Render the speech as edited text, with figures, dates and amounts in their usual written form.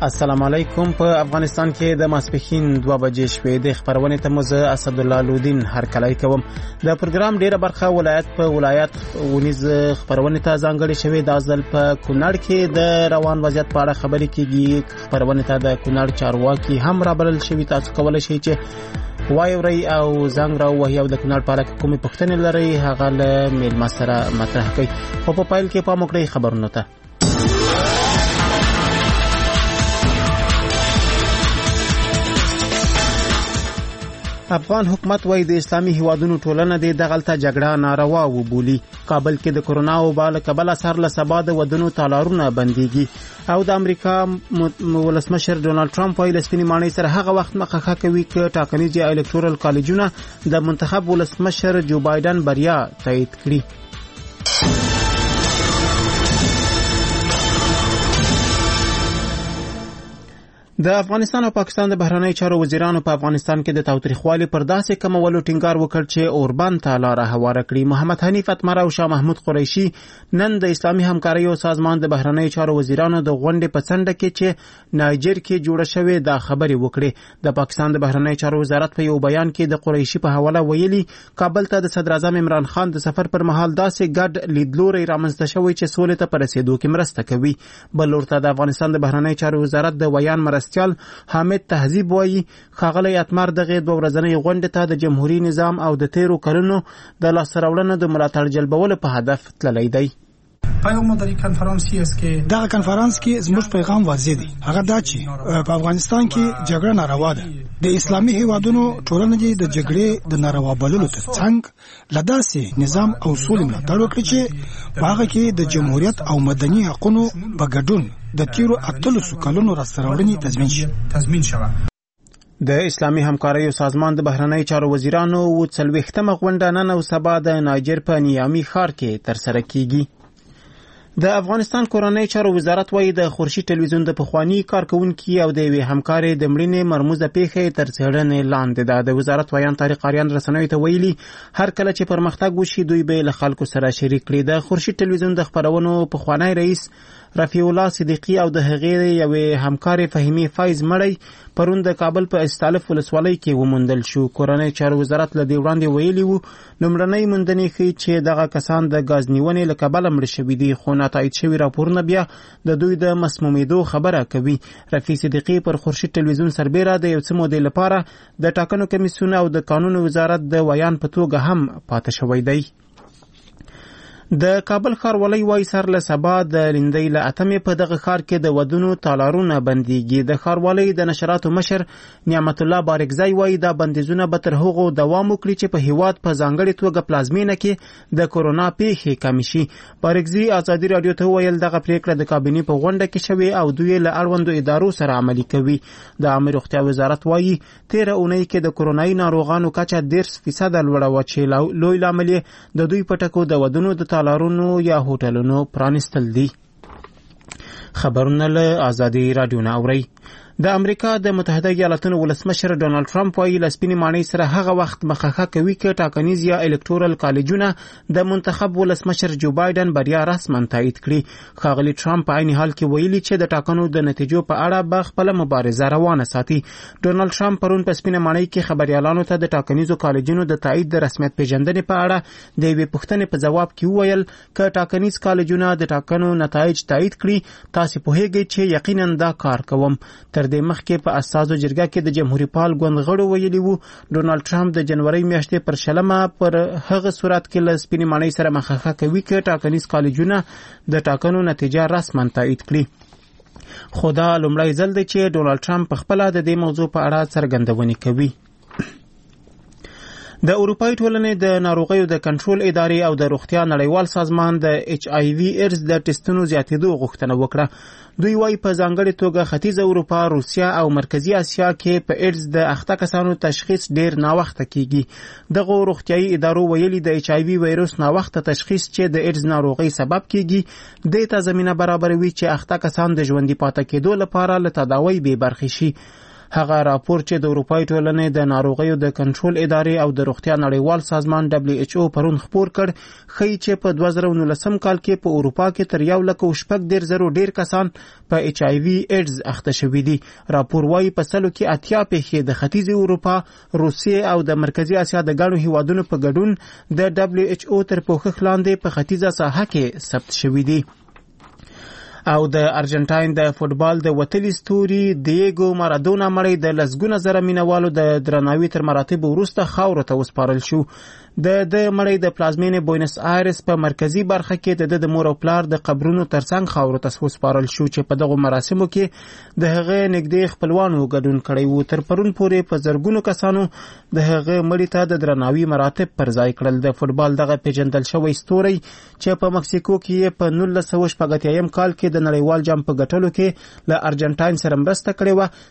السلام علیکم. په افغانستان کې د ماسپښین 2 بجې شوې د خبرونې ته مزه اسد الله لودین هرکلی کوم. د پروګرام ډیره برخه ولایت په ولایت ونیز خبرونې ته ځانګړې شوې. د ځل په کونړ کې د روان وضعیت په اړه خبرې کیږي. خبرونې ته د کونړ چارواکي هم رابلل شوي. تاسو کولای شئ چې وایوري او زنګ راوهي او د کونړ په اړه کومې پوښتنې لرئ هغه له میلمه سره مطرح کړئ. خو په پیل کې پام وکړئ خبرونو ته. افغان حکومت وايي د اسلامي هیوادونو ټولنه د دغلطه جګړه ناروا وبولي. کابل کې د کرونا وبا له کبله سر له سبا د ودونو تالارونه بنديږي او د امریکا ولسمشر ډونالد ټرمپ وايي له سپینې ماڼۍ سره هغه وخت مخه کوي چې ټاکنیز یا الکتورال کالجونه د منتخب ولسمشر جو بایدن بریا تایید کړي. د افغانستان او پاکستان د بهرنی چارو وزیرانو په افغانستان کې د تاوتریخوالي پر داسې کمولو ټینګار وکړ چې اوربند ته لاره هواره کړي. محمد حنیف اتمر او شاه محمود قریشي نن د اسلامي همکارۍ سازمان د بهرنی چارو وزیرانو د غونډې په څنډه کې چې نایجر کې جوړه شوې دا خبرې وکړې. د پاکستان د بهرنی چارو وزارت په یو بیان کې د قریشي په حواله ویلي کابل ته د صدر اعظم عمران خان د سفر پر مهال داسې ګډ لیدلوري رامنځته شوی چې سولې ته پر رسیدو کې مرسته کوي. بل ورته د افغانستان د بهرنی چارو وزارت د ویان حامد تهذیب وایي ښاغلی اتمر دغه 2 ورځنۍ غونډې ته د جمهوریت نظام او د تیرو کلونو د لاسته راوړنو د ملاتړ جلبولو په هدف تللی دی. پیغام در این کنفرانسی است که دغه کنفرانس کې زموږ پیغام واضح دی. هغه دا چې په افغانستان کې جګړه ناروا ده. د اسلامي هیوادونو ټولنه د جګړې د ناروا بللو ترڅنګ لداسې نظام او اصول ملاتړ وکړي چې هغه کې د جمهوریت او مدني حقوقو په ګډون د تیرو 18 کلونو راستراوړنې تضمین شوه. د اسلامي همکارۍ سازمان د بهرنی چارو وزیرانو 40مه غونډه نن او سبا د نایجر په نیامي ښار کې ترسره کیږي. د افغانستان کورنۍ چارو وزارت وايي د خورشید ټلویزیون د پخوانی کارکونکي او د یوې همکارې د مړینې مرموزه پیښه تر څېړنې لاندې ده. د وزارت ویان طارق آریان رسنیو ته ویلي هر کله چې پرمختګ وشي دوی به له خلکو سره شریک کړي. د خورشید ټلویزیون د خبرونو پخوانی رئیس رفیع الله صدیقی او د هغې یوې همکارې فهیمې فایز مړی پرون د کابل په استالف ولسوالۍ کې وموندل شو. کورنۍ چارو وزارت له دې وړاندې ویلي وو لومړنۍ موندنې ښیي چې دغه کسان د ګاز نیونې له کبله مړه شوي دي، خو ناتایید شوي راپورونه بیا د دوی د مسمومیدو خبره کوي. رفیع صدیقی پر خورشید ټلویزیون سربیره د یو څه مودې لپاره د ټاکنو کمیسیون او د قانون وزارت د ویان په توګه هم پاتې شوی دی. د کابل ښاروالۍ وايي سر له سبا د لیندۍ له 8مې په دغه ښار کې د ودونو تالارونه بنديږي. د ښاروالۍ د نشراتو مشر نعمت الله بارکزی وايي دا بندیزونه به تر هغو دوام وکړي چې په هیواد په ځانګړې توګه پلازمینه کې د کورونا پیښې کمې شي. بارکزی ازادي رادیو ته ویل دغه پریکړه د کابینې په غونډه کې شوې او دوی له اړوندو ادارو سره عملي کوي. د عامه روغتیا وزارت وايي 13 اونۍ کې د کورونایي ناروغانو کچه 10% لوړه وه چې لوی لامل یې د دوی په ټکو د ودونو د تالارونو یا هوټلونو پرانستل دي. خبرونه له ازادي رادیو نه اورئ. د امریکا د متحده ایالاتونو ولسمشر ډونالد ټرمپ وايي له سپینې ماڼۍ سره هغه وخت مخه کوي چې ټاکنیز یا الکتورال کالجونه د منتخب ولسمشر جو بایدن بریا رسما تایید کړي. ښاغلي ټرمپ په عین حال کې ویلي چې د ټاکنو د نتیجو په اړه به خپله مبارزه روانه ساتي. ډونالد ټرمپ پرون په سپینې ماڼۍ کې خبریالانو ته د ټاکنیزو کالجونو د تایید د رسمیت پیژندنې په اړه د یوې پوښتنې په ځواب کې وویل که ټاکنیز کالجونه د ټاکنو نتایج تایید کړي تاسو پوهیږئ چې یقینا دا کار کوم. تر دې مخکې په اساسو جرګه کې د جمهوریت پال ګوند غړو ویلي وو ډونالد ټرمپ د جنوري میاشتې پر 20 پر هغه صورت کې له سپینې ماڼۍ سره مخه کوي چې ټاکنیز کالجونه د ټاکنو نتیجه رسما تایید کړي. خو دا لومړی ځل دی چې ډونالد ټرمپ په خپله د دې موضوع په اړه څرګندونې کوي. د اروپای ټولنې د ناروغیو د کنټرول ادارې او د روغتیا نړیوال سازمان د HIV ایډز د ټیسټونو زیاتېدو غوښتنه وکړه. دوی وايي په ځانګړې توګه ختیځه اروپا، روسیا او مرکزی اسیا کې په ایډز د اخته کسانو تشخیص ډیر ناوخته کیږي. دغه روغتیايي ادارو ویلي د HIV وایروس ناوخته تشخیص چې د ایډز ناروغۍ سبب کیږي د ته زمينه برابروي چې اخته کسان د ژوندۍ پاتې کېدو لپاره له تداوی به برخې شي. هغه راپور چې د اروپای ټولنې د ناروغیو د کنټرول ادارې او د روغتیا نړیوال سازمان WHO پرون خپور کړ ښیي چې په 2019 کال کې په اروپا کې تر 1.6 ډیر کسان په HIV ایډز اخته شوي دي. راپور وايي په سلو کې 80 پیښې د ختیځې اروپا، روسیې او د مرکزی اسیا د ګڼو هیوادونو په ګډون د WHO تر پوښښ لاندې په ختیځه ساحه کې ثبت شوي دي. او د ارجنټاین د فوتبال د وتلي ستوري دیګو مارادونا مړی د لسګونه زره مینوالو د درناوي تر مراتبو وروسته خاورو ته وسپارل شو. د مړی د پلازمینې بوینس آیرس په مرکزی برخه کې د مور او پلار د قبرونو ترڅنګ خاورو ته وسپارل شو چې په دغه مراسمو کې د هغه نږدې خپلوانو ګډون کړی وو. تر پرون پورې په زرګونو کسانو د هغه مړی ته د درناوي مراتب پر ځای کړل. د فوتبال دغه پیژندل شوی ستوری چې په مکسیکو کې په 1980 کال کې د نړیوال جام په ګټلو کې له ارجنټاین سره مرسته کړې وه